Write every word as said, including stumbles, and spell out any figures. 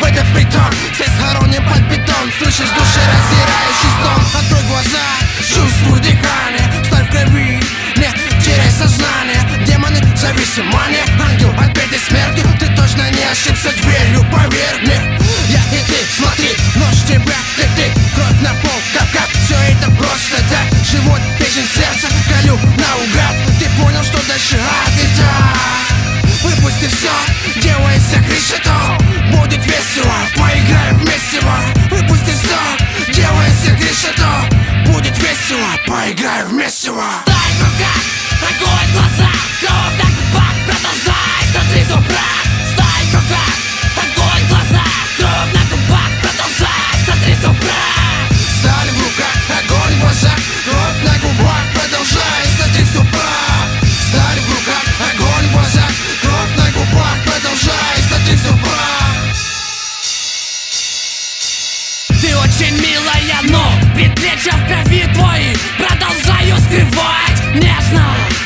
в этот притон. Все схоронен под бетон. Слышишь душераздирающий стон. Открой глаза, чувствуй дыхание. Ставь в крови, не теряй сознание. Демоны зависимые, ангел отбитый смертью. Ты точно не ошибся дверью, поверь мне. Я и ты, смотри, нож тебя, ты, ты. Кровь на пол, кап-кап, все это просто так. Живот, печень, сердце, колю наугад. Ты понял, что дальше ад и так. Выпусти все, делайся решетом. Будет весело, поиграем вместе. Выпусти все, делайся решетом. Будет весело, поиграем вместе. Сталь в руках, огонь в глазах, кровь на губах, продолжай, смотри в прах. Сталь в руках, огонь в глазах, кровь на губах, продолжай, смотри в прах. Сталь в руках, огонь в глазах, кровь на губах, продолжай, смотри в прах. Сталь в руках, огонь в глазах, кровь на губах, продолжай, смотри в прах. Ты очень милая, но предплечья в крови твои продолжаю скрывать нежно.